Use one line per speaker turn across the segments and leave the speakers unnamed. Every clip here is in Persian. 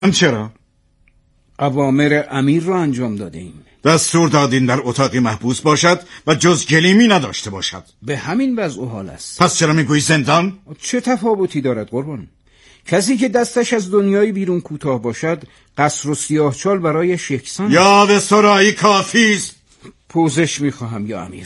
چرا؟
اوامر امیر را انجام دادیم.
دستور دادین در اتاقی محبوس باشد و جز گلیمی نداشته باشد.
به همین وضع و حال است.
پس چرا میگویی زندان؟
چه تفاوتی دارد قربان؟ کسی که دستش از دنیای بیرون کوتاه باشد قصر و سیاهچال برایش یکسان.
یاد سرایی کافیست.
پوزش میخواهم یا امیر.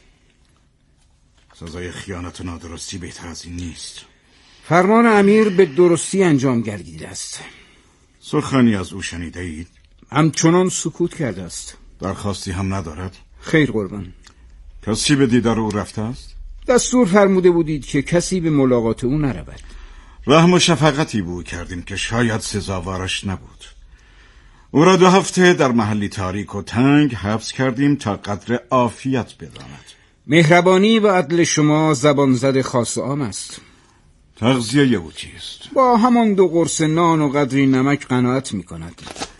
سزای خیانت و نادرستی بهتر از این نیست.
فرمان امیر به درستی انجام گردیده است.
سخنی از او شنیده اید؟
همچنان سکوت کرده است.
درخواستی هم ندارد؟
خیر قربان.
کسی به دیدار او رفته است؟
دستور فرموده بودید که کسی به ملاقات او نرود.
رحم و شفقتی به او کردیم که شاید سزاوارش نبود. او را 2 هفته در محلی تاریک و تنگ حبس کردیم تا قدر عافیت بداند.
مهربانی و عدل شما زبان زد خاص عام است.
تغذیه او چیست؟
با همان 2 قرص نان و قدری نمک قناعت می کند.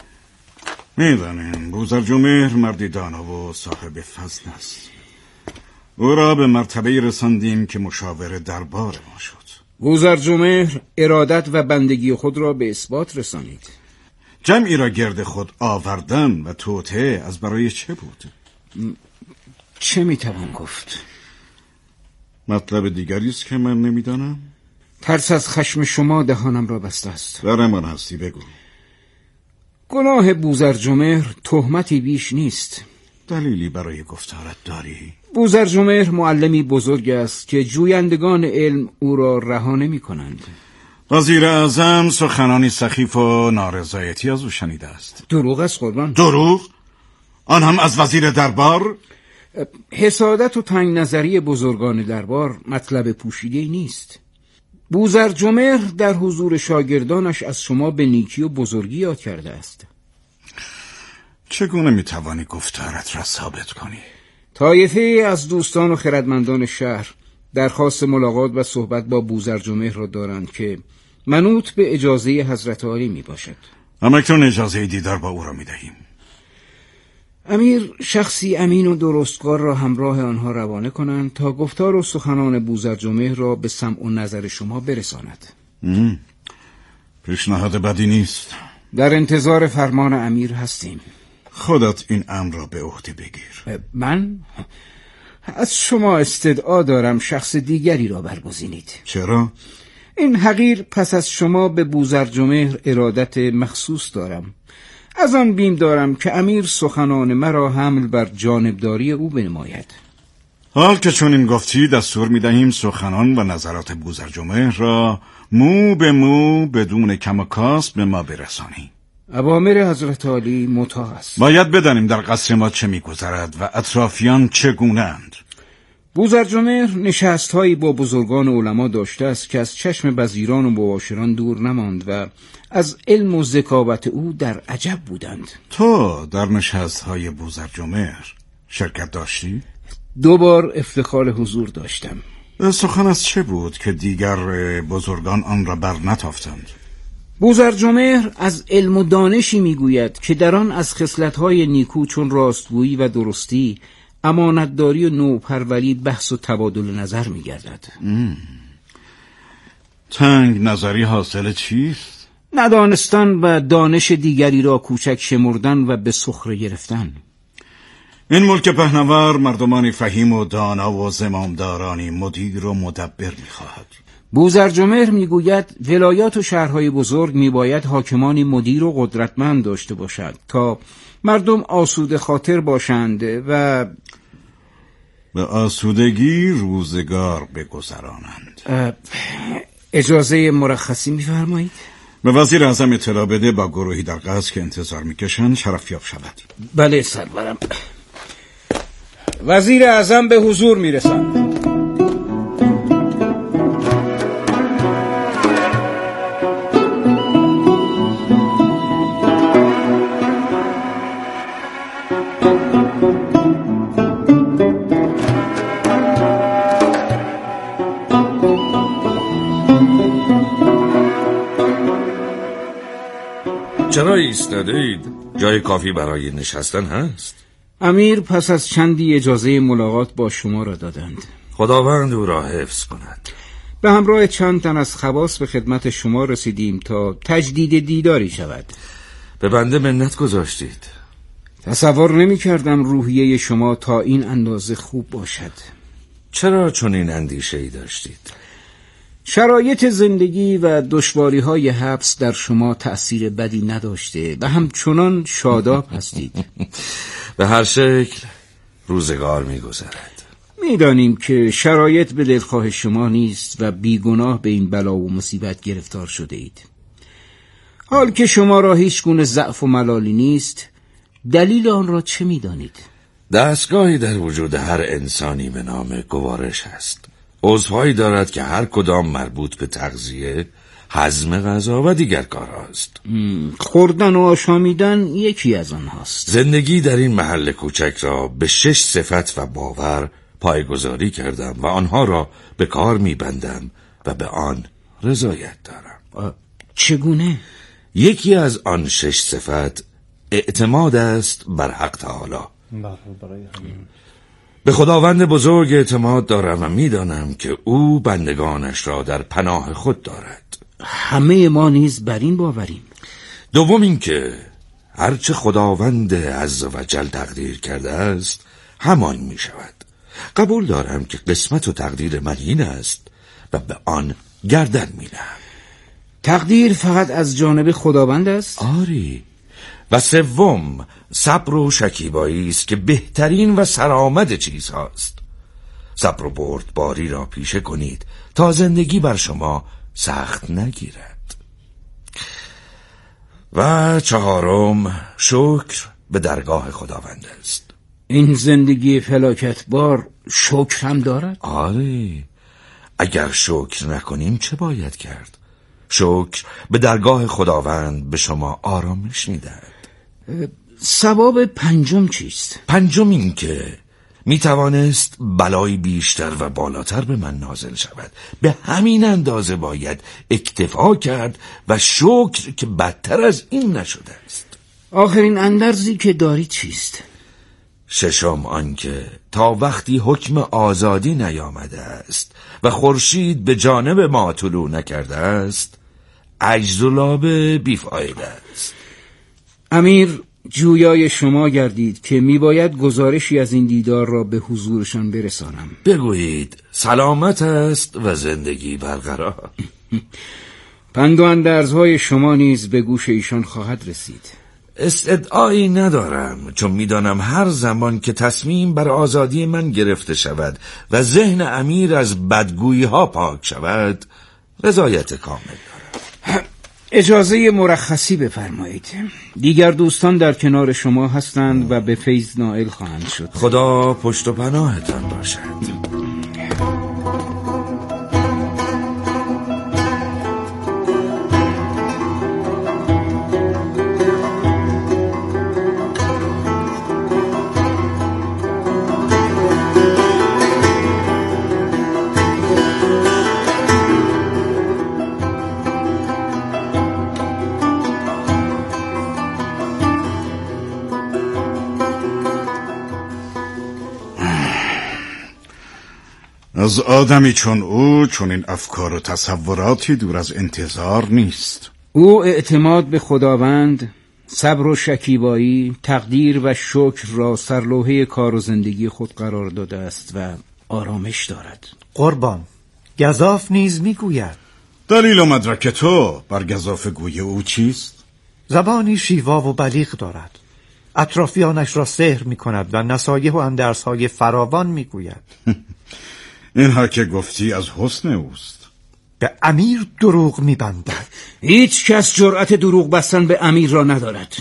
میدانیم بوزرجمهر مردی دانا و صاحب فضل است. او را به مرتبه رساندیم که مشاور دربار ما شد.
بوزرجمهر ارادت و بندگی خود را به اثبات رسانید.
جمعی را گرد خود آوردن و توطئه از برای چه بود؟
چه میتوان گفت؟
مطلب دیگری است که من نمیدانم.
ترس از خشم شما دهانم را بسته است.
درمان هستی بگو.
گناه بوزرجمهر تهمتی بیش نیست.
دلیلی برای گفتارت داری؟
بوزرجمهر معلمی بزرگ است که جویندگان علم او را رها نمی کنند.
وزیر اعظم سخنانی سخیف و نارضایتی از او شنیده است.
دروغ است قربان.
دروغ؟ آن هم از وزیر دربار؟
حسادت و تنگ نظری بزرگان دربار مطلب پوشیده نیست. بوزرجمهر در حضور شاگردانش از شما به نیکی و بزرگی یاد کرده است.
چگونه میتوانی گفتارت را ثابت کنی؟
طایفه از دوستان و خردمندان شهر درخواست ملاقات و صحبت با بوزرجمهر را دارند که منوط به اجازه حضرت عالی می باشد.
همکنون اجازه دیدار با او را میدهیم.
امیر شخصی امین و درستکار را همراه آنها روانه کنند تا گفتار و سخنان بوزرجمهر را به سمع و نظر شما برساند.
پیشنهاد بدی نیست.
در انتظار فرمان امیر هستیم.
خودت این امر را به عهده بگیر.
من؟ از شما استدعا دارم شخص دیگری را برگزینید.
چرا؟
این حقیر پس از شما به بوزرجمهر ارادت مخصوص دارم. از آن بیم دارم که امیر سخنان مرا حمل بر جانبداری او بنماید.
حال که چون این گفتی دستور میدهیم سخنان و نظرات بوزرجمهر را مو به مو بدون کم و کاست به ما برسانی.
اوامر حضرت عالی مطاع است.
باید بدانیم در قصر ما چه میگذرد و اطرافیان چگونه اند.
بوزرجمهر نشست‌هایی با بزرگان علما داشته است که از چشم وزیران و مباشران دور نماند و از علم و ذکاوت او در عجب بودند.
تو در نشست‌های بوزرجمهر شرکت داشتی؟
2 بار افتخار حضور داشتم.
سخن از چه بود که دیگر بزرگان آن را بر نتافتند؟
بوزرجمهر از علم و دانشی میگوید که در آن از خصلت‌های نیکو چون راستگویی و درستی، امانتداری و نوپروری بحث و تبادل نظر می‌گردد.
تنگ نظری حاصل چیست؟
ندانستن و دانش دیگری را کوچک شمردن و به سخره گرفتن.
این ملک پهناور مردمانی فهیم و دانا و زمامدارانی مدیر و مدبر می‌خواهد.
بوزرجمهر میگوید ولایات و شهرهای بزرگ میباید حاکمانی مدیر و قدرتمند داشته باشد تا مردم آسوده خاطر باشند و
به آسودگی روزگار بگذرانند.
اجازه مرخصی میفرمایید؟
به وزیر اعظم اطلاع بده با گروهی در قصر که انتظار میکشند شرفیاب شود.
بله سرورم. وزیر اعظم به حضور میرسند.
چرا ایستاده اید؟ جای کافی برای نشستن هست؟
امیر پس از چندی اجازه ملاقات با شما را دادند.
خداوند او را حفظ کند.
به همراه چند تن از خواص به خدمت شما رسیدیم تا تجدید دیداری شود.
به بنده منت گذاشتید.
تصور نمی کردم روحیه شما تا این اندازه خوب باشد.
چرا چنین اندیشه‌ای داشتید؟
شرایط زندگی و دشواری‌های حبس در شما تأثیر بدی نداشته و همچنان شاداب هستید.
به هر شکل روزگار می‌گذرد.
می‌دانیم که شرایط به دلخواه شما نیست و بیگناه به این بلا و مصیبت گرفتار شده اید. حال که شما را هیچ گونه ضعف و ملالی نیست، دلیل آن را چه می‌دانید؟
دستگاهی در وجود هر انسانی به نام گوارش هست. عضوهایی دارد که هر کدام مربوط به تغذیه، هضم غذا و دیگر کارهاست.
خوردن و آشامیدن یکی از آنهاست.
زندگی در این محل کوچک را به 6 صفت و باور پایه‌گذاری کردم و آنها را به کار می‌بندم و به آن رضایت دارم.
چگونه؟
یکی از آن 6 صفت اعتماد است بر حق تعالی. به خداوند بزرگ اعتماد دارم و می‌دانم که او بندگانش را در پناه خود دارد.
همه ما نیز بر این باوریم.
دوم این که هرچه خداوند عزوجل تقدیر کرده است همان می شود. قبول دارم که قسمت و تقدیر من این است و به آن گردن می نهم.
تقدیر فقط از جانب خداوند است؟
آری. و سوم صبر و شکیبایی است که بهترین و سرآمد چیزهاست. صبر و بردباری را پیشه کنید تا زندگی بر شما سخت نگیرد. و چهارم شکر به درگاه خداوند است.
این زندگی فلاکتبار شکر هم دارد؟
آره. اگر شکر نکنیم چه باید کرد؟ شکر به درگاه خداوند به شما آرامش می‌دهد.
ثواب پنجم چیست؟
پنجم این که می توانست بلای بیشتر و بالاتر به من نازل شود. به همین اندازه باید اکتفا کرد و شکر که بدتر از این نشده است.
آخرین اندرزی که داری چیست؟
ششم آن که تا وقتی حکم آزادی نیامده است و خورشید به جانب ما طلوع نکرده است عجز و لابه بیفایده است.
امیر جویای شما گردید که میباید گزارشی از این دیدار را به حضورشان برسانم.
بگویید سلامت است و زندگی برقرار.
پند و اندرزهای شما نیز به گوش ایشان خواهد رسید.
استدعایی ندارم چون میدانم هر زمان که تصمیم بر آزادی من گرفته شود و ذهن امیر از بدگویی ها پاک شود رضایت کامل دارم.
اجازه مرخصی بفرمایید. دیگر دوستان در کنار شما هستند و به فیض نائل خواهند شد.
خدا پشت و پناهتان باشد.
از آدمی چون او چون این افکار و تصوراتی دور از انتظار نیست.
او اعتماد به خداوند، صبر و شکیبایی، تقدیر و شکر را سرلوحه کار و زندگی خود قرار داده است و آرامش دارد.
قربان، گزاف نیز میگوید.
دلیل و مدرک تو بر گزاف گوی او چیست؟
زبانی شیوا و بلیغ دارد. اطرافیانش را سحر میکند و نصایح و اندرسهای فراوان میگوید.
اینها که گفتی از حسن اوست.
به امیر دروغ میبندد.
هیچ کس جرأت دروغ بستن به امیر را ندارد.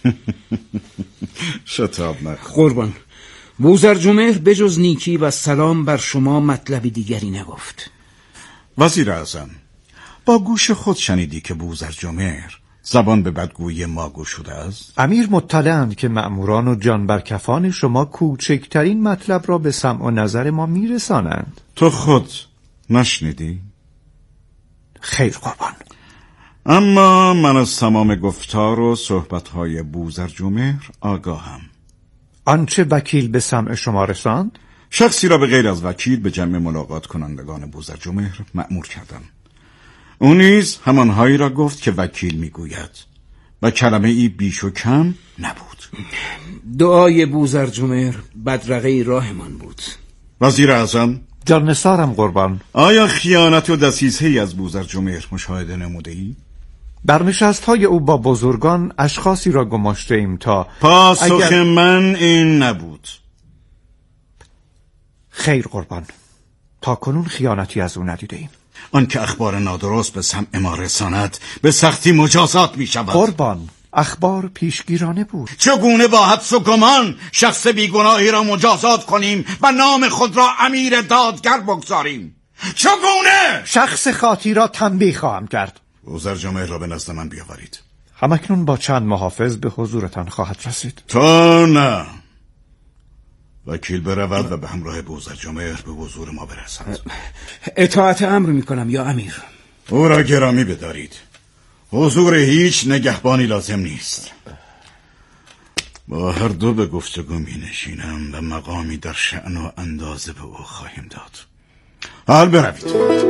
شتاب نکن.
قربان، بوزرجمهر بجز نیکی و سلام بر شما مطلب دیگری نگفت.
وزیر اعظم، با گوش خود شنیدی که بوزرجمهر زبان به بدگویی ما گشوده است؟
امیر مطلعند که مأموران و جانبرکفان شما کوچکترین مطلب را به سمع و نظر ما میرسانند.
تو خود نشنیدی؟
خیر قربان.
اما من از تمام گفتار و صحبتهای بوزرجمهر آگاهم.
آنچه وکیل به سمع شما رساند؟
شخصی را به غیر از وکیل به جمع ملاقات کنندگان بوزرجمهر مأمور کردم. او نیز همانهایی را گفت که وکیل میگوید و کلمه ای بیش و کم نبود.
دعای بوزرجمهر بدرقه راهمان بود.
وزیر اعظم،
جان نثارم قربان.
آیا خیانت و دسیسه‌ای از بوزرجمهر مشاهده نموده‌ای؟
در نشست‌های او با بزرگان اشخاصی را گماشته ایم تا
پاسخ من این نبود.
خیر قربان، تا کنون خیانتی از او ندیده ایم.
آن که اخبار نادرست به سمع ما رساند به سختی مجازات می شود.
قربان، اخبار پیشگیرانه بود.
چگونه با حدس و گمان شخص بیگناهی را مجازات کنیم و نام خود را امیر دادگر بگذاریم؟ چگونه؟
شخص خاطی را تنبیه خواهم کرد.
بوزرجمهر را به نزد من بیاورید.
همکنون با چند محافظ به حضورتان خواهد رسید.
تا نه، وکیل برود و به همراه بوزرجمهر به حضور ما برسد.
اطاعت امر میکنم یا امیر.
او را گرامی بدارید. حضور هیچ نگهبانی لازم نیست. با هر دو به گفتگو می نشینم و مقامی در شأن و اندازه به او خواهیم داد. حال بروید.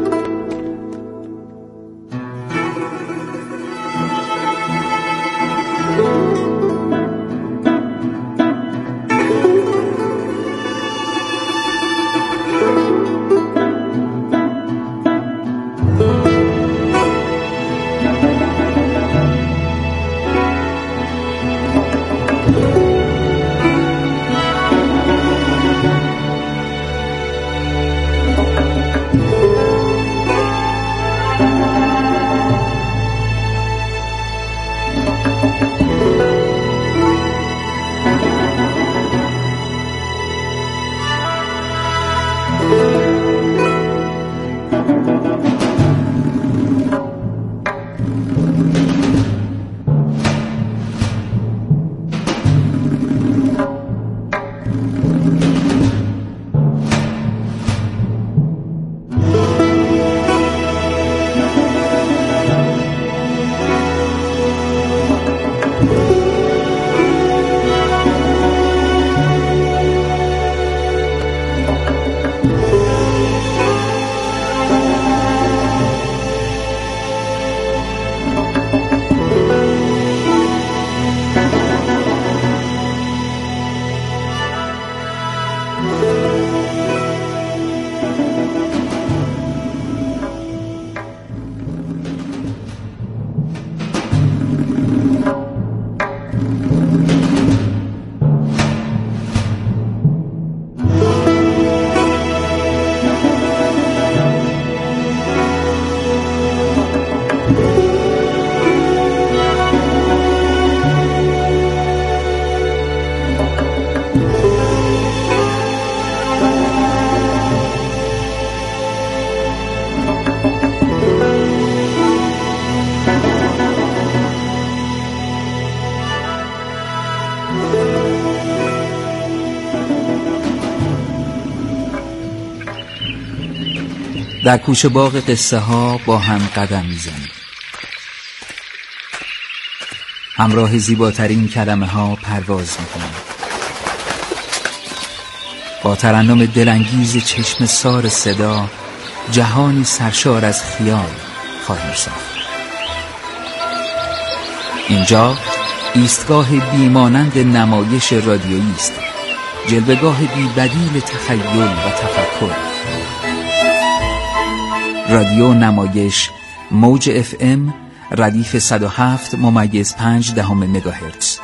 در کوچه باغ قصه ها با هم قدم میزنیم. همراه زیباترین کلمه ها پرواز میکنیم. با ترنم دلانگیز چشم سار صدا جهانی سرشار از خیال خواهیم ساخت. اینجا ایستگاه بیمانند نمایش رادیویی است، جلوه‌گاه بی‌بدیل تخیل و تفکر. رادیو نمایش موج FM ردیف 107.5 مگاهرتز.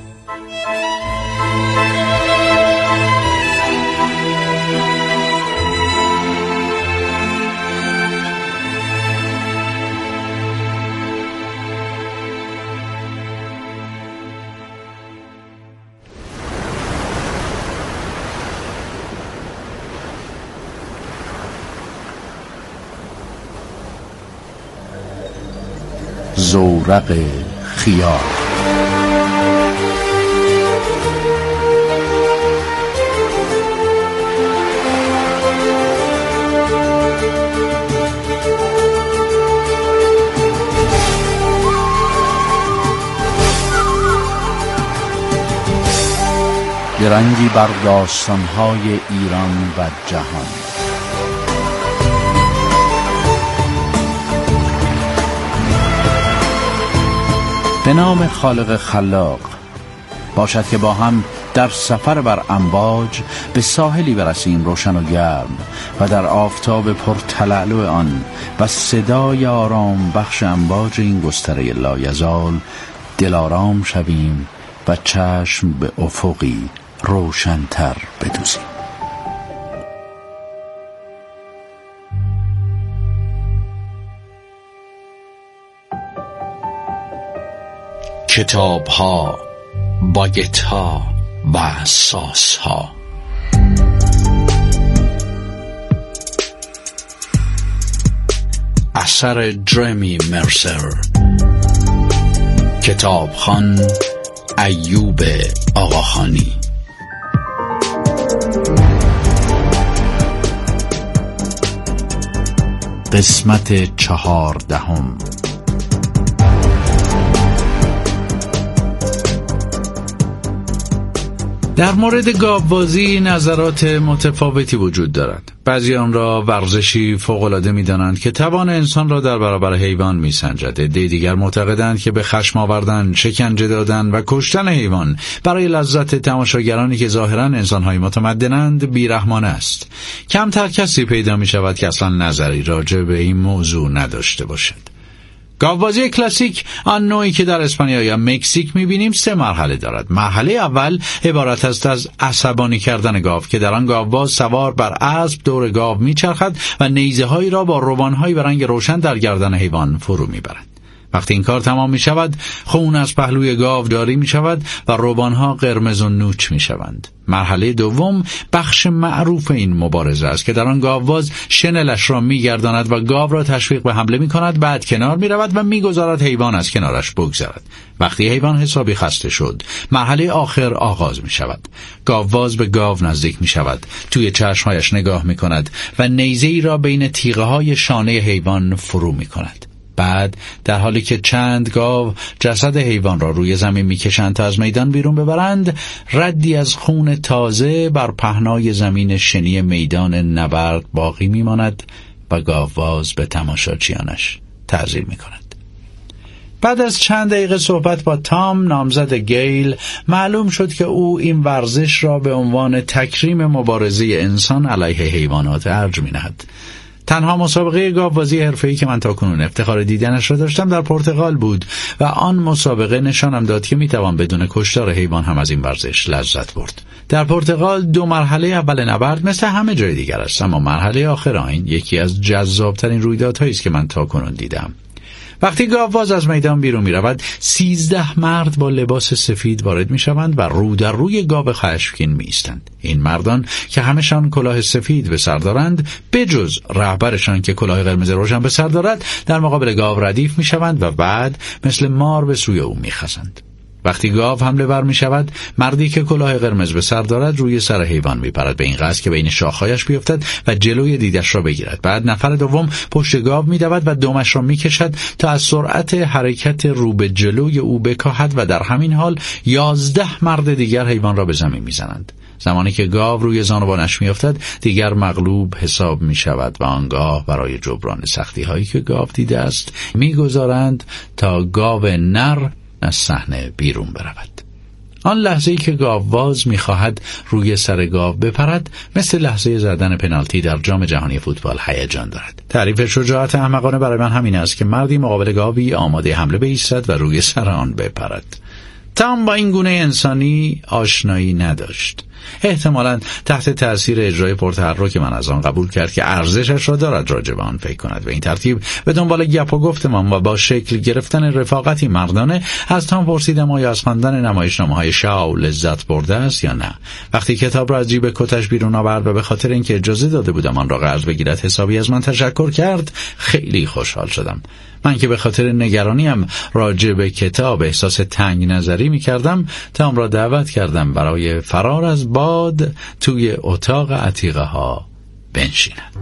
زورق خیال. درنگی بر داستان‌های ایران و جهان. به نام خالق خلاق. باشد که با هم در سفر بر امواج به ساحلی برسیم روشن و گرم و در آفتاب پرتلالو آن و صدای آرام بخش امواج این گستره لایزال دلارام شویم و چشم به افقی روشن‌تر بدوزیم.
کتاب‌ها، باگت‌ها و ساس‌ها. اثر جرمی مرسر. کتابخوان ایوب آقاخانی.
قسمت 14.
در مورد گاوبازی نظرات متفاوتی وجود دارد. بعضی آن را ورزشی فوق‌العاده می‌دانند که توان انسان را در برابر حیوان می‌سنجد. عده دیگر معتقدند که به خشم آوردن، شکنجه دادن و کشتن حیوان برای لذت تماشاگرانی که ظاهراً انسان‌های متمدنند بیرحمانه است. کمتر کسی پیدا می‌شود که اصلاً نظری راجع به این موضوع نداشته باشد. گاوبازی کلاسیک، آن نوعی که در اسپانیا یا مکزیک می‌بینیم، 3 مرحله دارد. مرحله اول عبارت است از عصبانی کردن گاو که در آن گاوباز سوار بر اسب دور گاو می‌چرخد و نیزه‌هایی را با روبان‌هایی به رنگ روشن در گردن حیوان فرو می‌برد. وقتی این کار تمام می‌شود، خون از پهلوی گاو جاری می‌شود و روبان‌ها قرمز و نوچ می‌شوند. مرحله دوم بخش معروف این مبارزه است که در آن گاوباز شنلش را می‌گرداند و گاو را تشویق به حمله می‌کند، بعد کنار می‌رود و می‌گذارد حیوان از کنارش بگذرد. وقتی حیوان حسابی خسته شد، مرحله آخر آغاز می‌شود. گاوباز به گاو نزدیک می‌شود، توی چشم‌هایش نگاه می‌کند و نیزه‌ای را بین تیغه‌های شانه حیوان فرو می‌کند. بعد در حالی که چند گاو جسد حیوان را روی زمین میکشند تا از میدان بیرون ببرند، ردی از خون تازه بر پهنای زمین شنی میدان نبرد باقی میماند و گاوباز به تماشاچیانش تعظیم میکند. بعد از چند دقیقه صحبت با تام، نامزد گیل، معلوم شد که او این ورزش را به عنوان تکریم مبارزه انسان علیه حیوانات ارج می‌نهد. تنها مسابقه گاوبازی حرفه‌ای که من تاکنون افتخار دیدنش را داشتم در پرتغال بود و آن مسابقه نشانم داد که میتوان بدون کشتار حیوان هم از این ورزش لذت برد. در پرتغال 2 مرحله اول نبرد مثل همه جای دیگر است، اما مرحله آخر آن یکی از جذابترین رویدادهایی است که من تاکنون دیدم. وقتی گاوباز از میدان بیرون می‌رود، 13 مرد با لباس سفید وارد می‌شوند و رو در روی گاو خشمگین می‌ایستند. این مردان که همشان کلاه سفید به سر دارند، بجز رهبرشان که کلاه قرمز روشن به سر دارد، در مقابل گاو ردیف می‌شوند و بعد مثل مار به سوی او می‌خزند. وقتی گاو حمله ور می شود، مردی که کلاه قرمز به سر دارد روی سر حیوان می پرد به این قصد که بین شاخهایش بیفتد و جلوی دیدش را بگیرد. بعد نفر دوم پشت گاو می دود و دمش را می کشد تا از سرعت حرکت رو به جلوی او بکاهد و در همین حال 11 مرد دیگر حیوان را به زمین می زنند. زمانی که گاو روی زانوانش می افتد، دیگر مغلوب حساب می شود و آنگاه برای جبران سختی هایی که گاو دیده است می گذارند تا گاو نر از صحنه بیرون برود. آن لحظه‌ای که گاوباز می‌خواهد روی سر گاو بپرد، مثل لحظه زدن پنالتی در جام جهانی فوتبال هیجان دارد. تعریف شجاعت احمقانه برای من همین است که مردی مقابل گاوی آماده حمله بایستد و روی سر آن بپرد. تام با این گونه انسانی آشنایی نداشت. احتمالاً تحت تأثیر اجرای پرتحرک من از آن قبول کرد که ارزشش را دارد راجع به آن فکر کند. به این ترتیب به دنبال گپ و گفتمان و با شکل گرفتن رفاقتی مردانه از تام پرسیدم آیا از خواندن نمایشنامه‌های شاو لذت برده است یا نه. وقتی کتاب را از جیب کتش بیرون آورد و به خاطر اینکه اجازه داده بودم آن را قرض بگیرد حسابی از من تشکر کرد، خیلی خوشحال شدم. من که به خاطر نگرانیم راجع به کتاب احساس تنگ نظری می کردم، تام را دعوت کردم برای فرار از باد توی اتاق عتیقه ها بنشیند.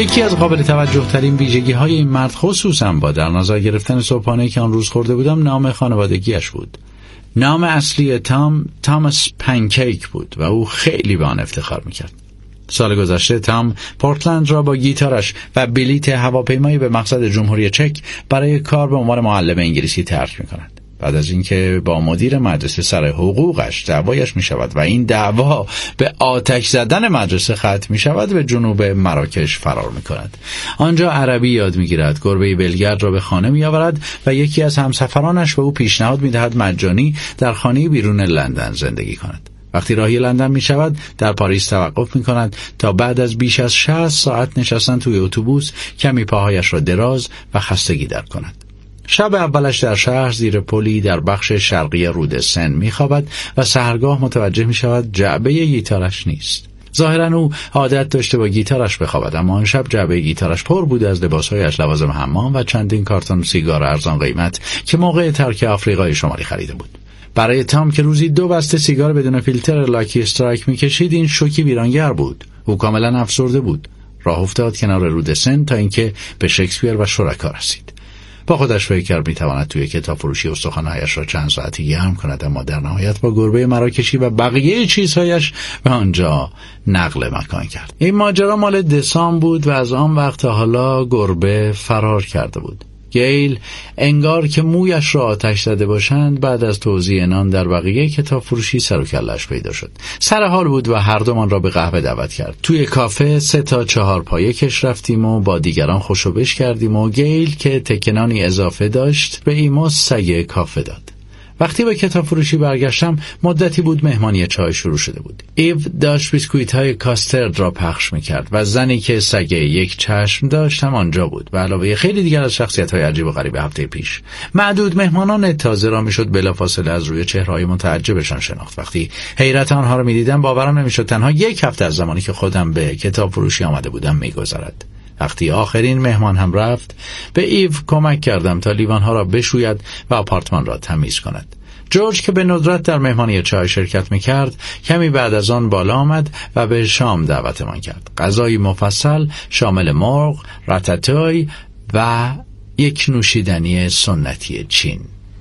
یکی از قابل توجه ترین ویژگی های این مرد، خصوصا با در نظر گرفتن صبحانه‌ای که آن روز خورده بودم، نام خانوادگیش بود. نام اصلی تاماس پنکیک بود و او خیلی به آن افتخار میکرد. سال گذشته تام پورتلند را با گیتارش و بلیت هواپیمایی به مقصد جمهوری چک برای کار به عنوان معلم انگلیسی ترک میکند. بعد از اینکه با مدیر مدرسه سر حقوقش دعوایش می شود و این دعوا به آتش زدن مدرسه ختم می شود، به جنوب مراکش فرار می کند. آنجا عربی یاد می گیرد، گربه بلگرد را به خانه می آورد و یکی از همسفرانش به او پیشنهاد می دهد مجانی در خانه بیرون لندن زندگی کند. وقتی راهی لندن می شود، در پاریس توقف می کند تا بعد از بیش از 60 ساعت نشستن توی اتوبوس کمی پاهایش را دراز و خستگی در کند. شب اولش در شهر زیر پلی در بخش شرقی رود سن می‌خوابد و سحرگاه متوجه می‌شود جعبه گیتارش نیست. ظاهراً او عادت داشته با گیتارش بخوابد، اما آن شب جعبه گیتارش پر بود از لباس‌هایش، لوازم حمام و چندین کارتون سیگار ارزان قیمت که موقع ترک آفریقای شمالی خریده بود. برای تام که روزی 2 بسته سیگار بدون فیلتر لاکی استرایک می‌کشید، این شوکی ویرانگر بود. او کاملاً افسرده بود. راه افتاد کنار رود سن تا اینکه به شکسپیر و شرکا رسید. با خودش فکر کرد میتواند توی کتاب فروشی استخوان‌هایش را چند ساعتی گرم کند، اما در نهایت با گربه مراکشی و بقیه چیزهایش به آنجا نقل مکان کرد. این ماجرا مال دسامبر بود و از آن وقت تا حالا گربه فرار کرده بود. گیل انگار که مویش را آتش زده باشند بعد از توزیع نان در بقیه کتاب فروشی سر و کله‌اش پیدا شد. سر حال بود و هر دومان را به قهوه دعوت کرد. توی کافه 3 تا 4 پایه کش رفتیم و با دیگران خوشوبش کردیم و گیل که تکنانی اضافه داشت به ایما سگ کافه داد. وقتی به کتاب فروشی برگشتم، مدتی بود مهمانی چای شروع شده بود. ایو داشت بیسکویت های کاسترد را پخش میکرد و زنی که سگ یک چشم داشت هم آنجا بود و علاوه خیلی دیگر از شخصیت های عجیب و غریب هفته پیش. معدود مهمانان تازه را میشد بلافاصله از روی چهره‌های متعجبشان شناخت. وقتی حیرت آنها را میدیدم باورم نمیشد تنها 1 هفته از زمانی که خودم به کتاب فروشی آمده بودم میگذرد. وقتی آخرین مهمان هم رفت، به ایو کمک کردم تا لیوانها را بشوید و آپارتمان را تمیز کند. جورج که به ندرت در مهمانی چای شرکت میکرد، کمی بعد از آن بالا آمد و به شام دعوتمان کرد. غذای مفصل شامل مرغ، راتاتوی و یک نوشیدنی سنتی چین.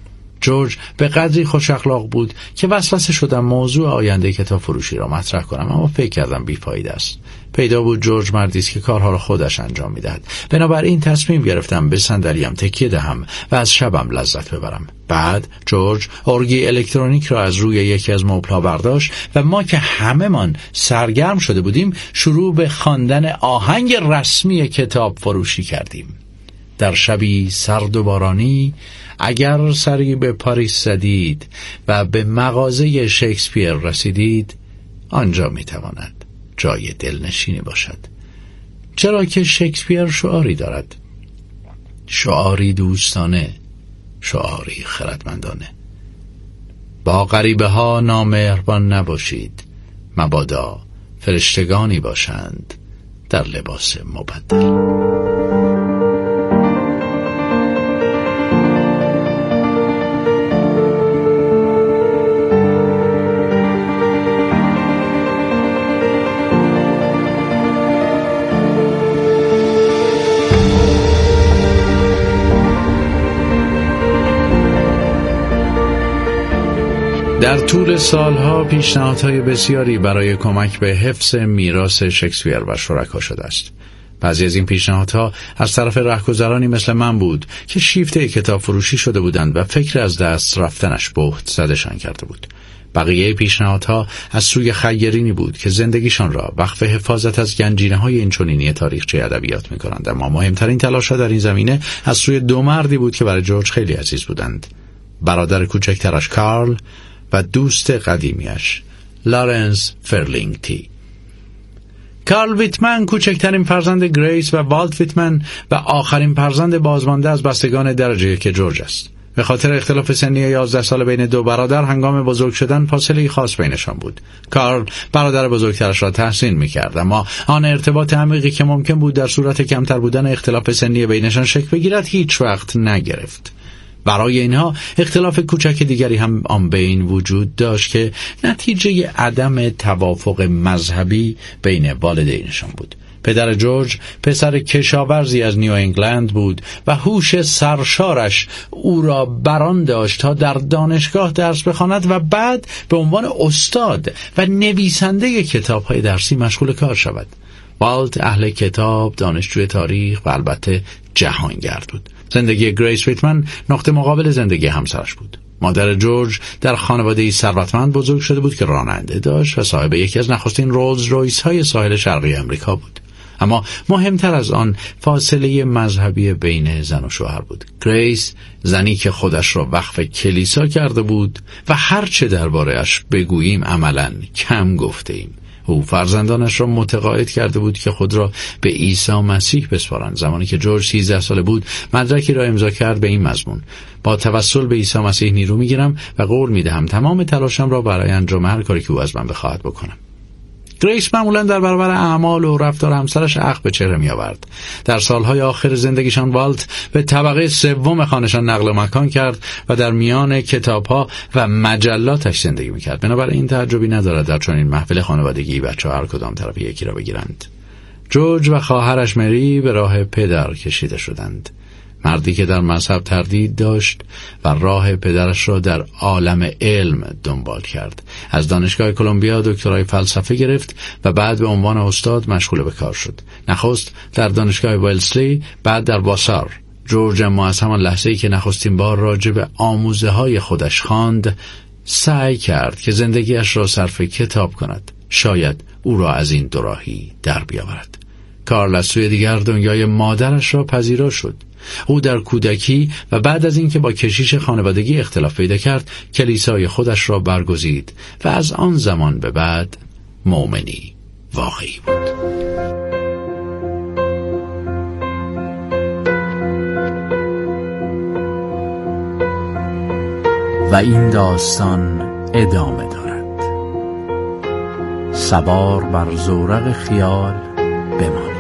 جورج به قدری خوش اخلاق بود که وسوسه شدم موضوع آینده کتاب فروشی را مطرح کنم، اما فکر کردم بی‌فایده است. پیدا بود جورج مردی است که کارها را خودش انجام میدهد. بنابراین تصمیم گرفتم به صندلی‌ام تکیه دهم و از شبم لذت ببرم. بعد جورج ارگی الکترونیک را از روی یکی از مبل‌ها برداشت و ما که همه‌مان سرگرم شده بودیم شروع به خواندن آهنگ رسمی کتاب فروشی کردیم. در شبی سرد و بارانی اگر سری به پاریس زدید و به مغازه شکسپیر رسیدید، آنجا میتواند جای دلنشینی باشد، چرا که شکسپیر شعاری دارد، شعاری دوستانه، شعاری خردمندانه. با غریبه ها نامهربان نباشید، مبادا فرشتگانی باشند در لباس مبدل. در طول سالها پیشنهادهای بسیاری برای کمک به حفظ میراث شکسپیر و شرکا شده است. بعضی از این پیشنهادها از طرف رهگذرانی مثل من بود که شیفته کتاب فروشی شده بودند و فکر از دست رفتنش بهت زدشان کرده بود. بقیه پیشنهادها از سوی خیرینی بود که زندگیشان را وقف حفاظت از گنجینه‌های اینچنینی تاریخچه ادبیات می‌کنند. اما مهمترین تلاش‌ها در این زمینه از سوی 2 مردی بود که برای جورج خیلی عزیز بودند: برادر کوچکترش کارل و دوست قدیمیش لارنس فرلینگتی. کارل ویتمن کوچکترین فرزند گریس و والت ویتمن و آخرین فرزند بازمانده از بستگان درجه 1 جورج است. به خاطر اختلاف سنی 11 سال بین 2 برادر هنگام بزرگ شدن فاصله خاص بینشان بود. کارل برادر بزرگترش را تحسین می‌کرد، اما آن ارتباط عمیقی که ممکن بود در صورت کمتر بودن اختلاف سنی بینشان شکل بگیرد هیچ وقت نگرفت. برای اینها اختلاف کوچک دیگری هم آن بین وجود داشت که نتیجه عدم توافق مذهبی بین والدینشان بود. پدر جورج پسر کشاورزی از نیو انگلند بود و هوش سرشارش او را بران داشت تا در دانشگاه درس بخواند و بعد به عنوان استاد و نویسنده کتاب‌های درسی مشغول کار شود. والت اهل کتاب، دانشجوی تاریخ و البته جهانگرد بود. زندگی گریس ویتمن نقطه مقابل زندگی همسرش بود. مادر جورج در خانواده‌ای ثروتمند بزرگ شده بود که راننده داشت و صاحب یکی از نخستین رولز رویس های ساحل شرقی امریکا بود. اما مهمتر از آن فاصله مذهبی بین زن و شوهر بود. گریس زنی که خودش را وقف کلیسا کرده بود و هرچه درباره‌اش بگوییم عملاً کم گفته‌ایم. او فرزندانش را متقاعد کرده بود که خود را به عیسی مسیح بسپارند. زمانی که جورج 13 ساله بود مدرکی را امضا کرد به این مضمون: با توسل به عیسی مسیح نیرو میگیرم و قول میدهم تمام تلاشم را برای انجام هر کاری که او از من بخواهد بکنم. گریس معمولا در برابر اعمال و رفتار همسرش عقل به چهره می آورد. در سالهای آخر زندگیشان والت به طبقه سوم خانه‌شان نقل مکان کرد و در میان کتابها و مجلاتش زندگی می کرد. بنابراین تعجبی ندارد در چنین محفل خانوادگی بچه‌ها هر کدام طرف یکی را بگیرند. جورج و خواهرش مری به راه پدر کشیده شدند. مردی که در مذهب تردید داشت و راه پدرش را در عالم علم دنبال کرد. از دانشگاه کلمبیا دکترای فلسفه گرفت و بعد به عنوان استاد مشغول به کار شد. نخست در دانشگاه ویلسلی، بعد در واسار. جورج اما از همان لحظه‌ای که نخستین بار راجع به آموزه‌های خودش خواند، سعی کرد که زندگیش را صرف کتاب کند. شاید او را از این دوراهی در بیاورد. کارل از سوی دیگر دنیای مادرش را پذیرا شد. او در کودکی و بعد از اینکه با کشیش خانوادگی اختلاف پیدا کرد، کلیسای خودش را برگزید و از آن زمان به بعد مؤمنی واقعی بود.
و این داستان ادامه دارد. سوار بر زورق خیال بمانید.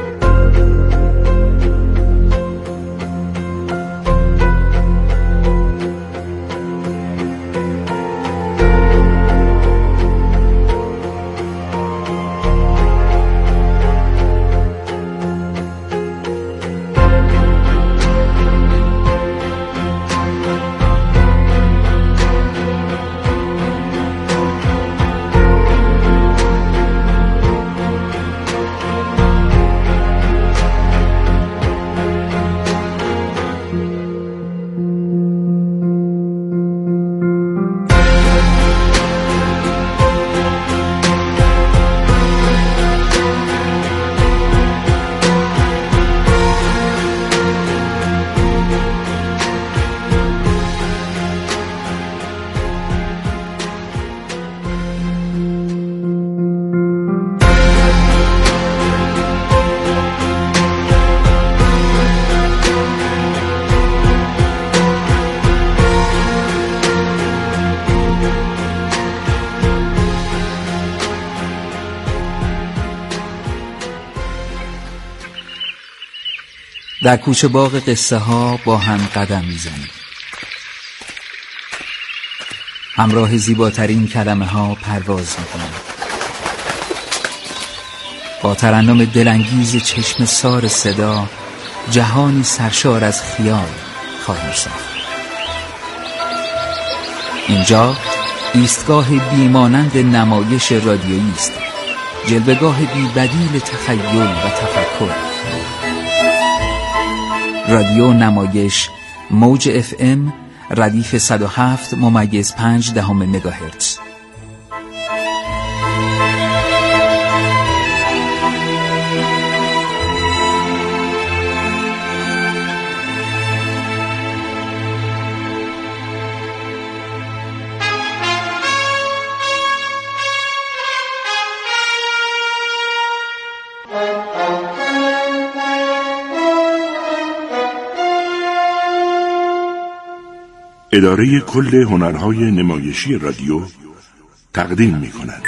در کوچه باغ قصه ها با هم قدم میزنیم. همراه زیباترین کلمه ها پرواز میکنیم. با ترنم دلانگیز چشم سار صدا جهانی سرشار از خیال خواهیم ساخت. اینجا ایستگاه بیمانند نمایش رادیویی است، جلوه‌گاه بی بدیل تخیل و تفکر. رادیو نمایش موج FM ردیف 107.5 مگاهرتز.
اداره کل هنرهای نمایشی رادیو تقدیم می‌کند.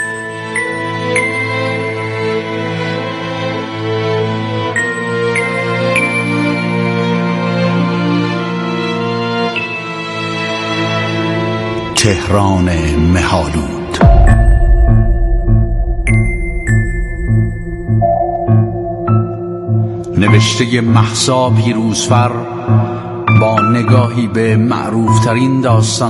تهران مه‌آلود.
نوشته مهسا پیروزفر با نگاهی به معروفترین داستان